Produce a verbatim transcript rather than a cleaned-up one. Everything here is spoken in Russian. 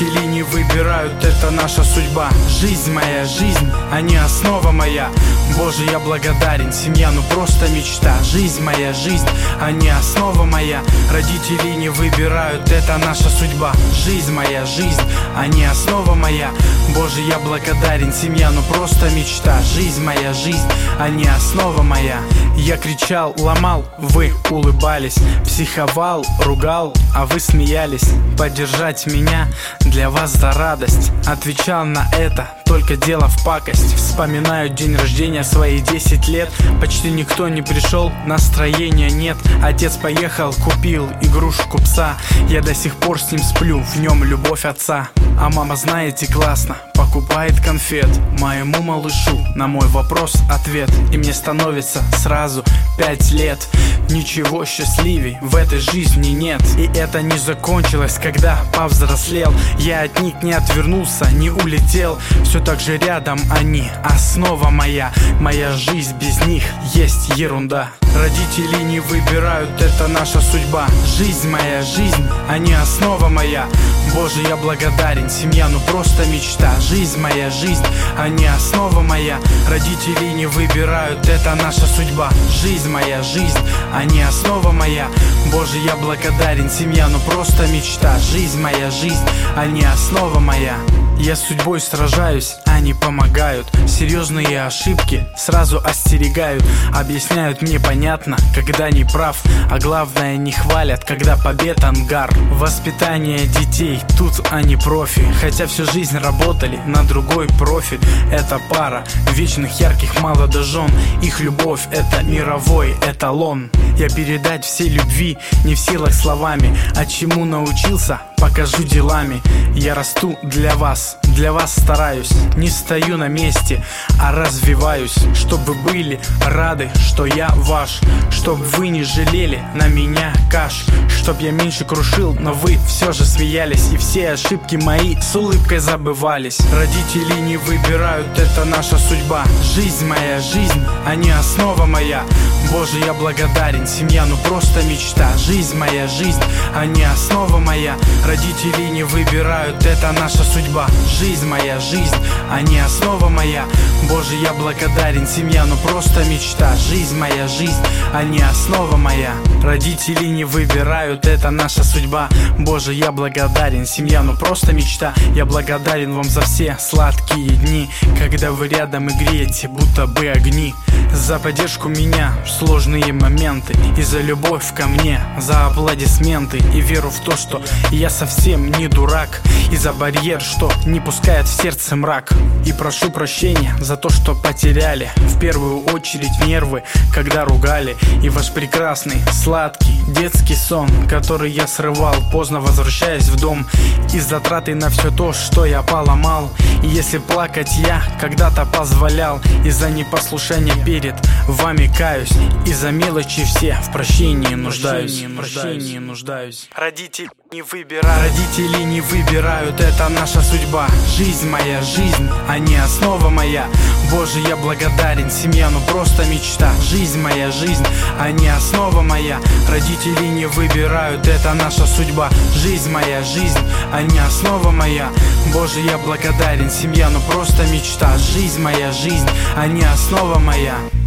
Родители не выбирают, это наша судьба. Жизнь моя, жизнь, а не основа моя. Боже, я благодарен, семья, ну просто мечта. Жизнь моя, жизнь, а не основа моя. Родители не выбирают, это наша судьба. Жизнь моя, жизнь, а не основа моя. Боже, я благодарен, семья, ну просто мечта. Жизнь моя, жизнь, а не основа моя. Я кричал, ломал, вы улыбались. Психовал, ругал, а вы смеялись. Поддержать меня для вас за радость. Отвечал на это, только дело в пакость. Вспоминаю день рождения, свои десять лет. Почти никто не пришел, настроения нет. Отец поехал, купил игрушку пса. Я до сих пор с ним сплю, в нем любовь отца. А мама, знаете, классно, покупает конфет моему малышу. На мой вопрос ответ, и мне становится сразу пять лет. Ничего счастливей в этой жизни нет. И это не закончилось, когда повзрослел. Я от них не отвернулся, не улетел. Все так же рядом они, основа моя. Моя жизнь без них есть ерунда. Родители не выбирают, это наша судьба. Жизнь моя, жизнь, а не основа моя. Боже, я благодарен, семья, ну просто мечта. Жизнь моя, жизнь, а не основа моя. Родители не выбирают, это наша судьба. Жизнь моя, жизнь, а не основа моя. Боже, я благодарен, семья, ну просто мечта. Жизнь моя, жизнь, а не основа моя. Я с судьбой сражаюсь, они помогают. Серьезные ошибки сразу остерегают. Объясняют мне понятно, когда не прав. А главное, не хвалят, когда побед ангар. Воспитание детей, тут они профи. Хотя всю жизнь работали на другой профиль. Это пара вечных ярких молодожен. Их любовь — это мировой эталон. Я передать все любви не в силах словами. А чему научился, покажу делами. Я расту для вас, для вас стараюсь. Не стою на месте, а развиваюсь. Чтоб вы были рады, что я ваш. Чтоб вы не жалели на меня каш. Чтоб я меньше крушил, но вы все же смеялись. И все ошибки мои с улыбкой забывались. Родители не выбирают, это наша судьба. Жизнь моя, жизнь, а не основа моя. Боже, я благодарен, семья, ну просто мечта. Жизнь моя, жизнь, а не основа моя. Родители не выбирают, это наша судьба. Жизнь моя, жизнь, а не основа моя. Боже, я благодарен, семья, ну просто мечта. Жизнь моя, жизнь, а не основа моя. Родители не выбирают, это наша судьба. Боже, я благодарен, семья, ну просто мечта. Я благодарен вам за все сладкие дни, когда вы рядом и греете, будто бы огни. За поддержку меня в сложные моменты. И за любовь ко мне, за аплодисменты. И веру в то, что я совсем не дурак. И за барьер, что не пускает в сердце мрак. И прошу прощения за то, что потеряли. В первую очередь нервы, когда ругали. И ваш прекрасный, сладкий, детский сон, который я срывал, поздно возвращаясь в дом. И затраты на все то, что я поломал. И если плакать я когда-то позволял, из-за непослушания перед вами каюсь. Из-за мелочи все в прощении нуждаюсь. Прощении нуждаюсь. Родители не выбирают, родители не выбирают, это наша судьба. Жизнь моя, жизнь, а не основа моя. Боже, я благодарен, семья, ну просто мечта. Жизнь моя, жизнь, а не основа моя. Родители не выбирают, это наша судьба. Жизнь моя, жизнь, а не основа моя. Боже, я благодарен, семья, ну просто мечта. Жизнь моя, жизнь, а не основа моя.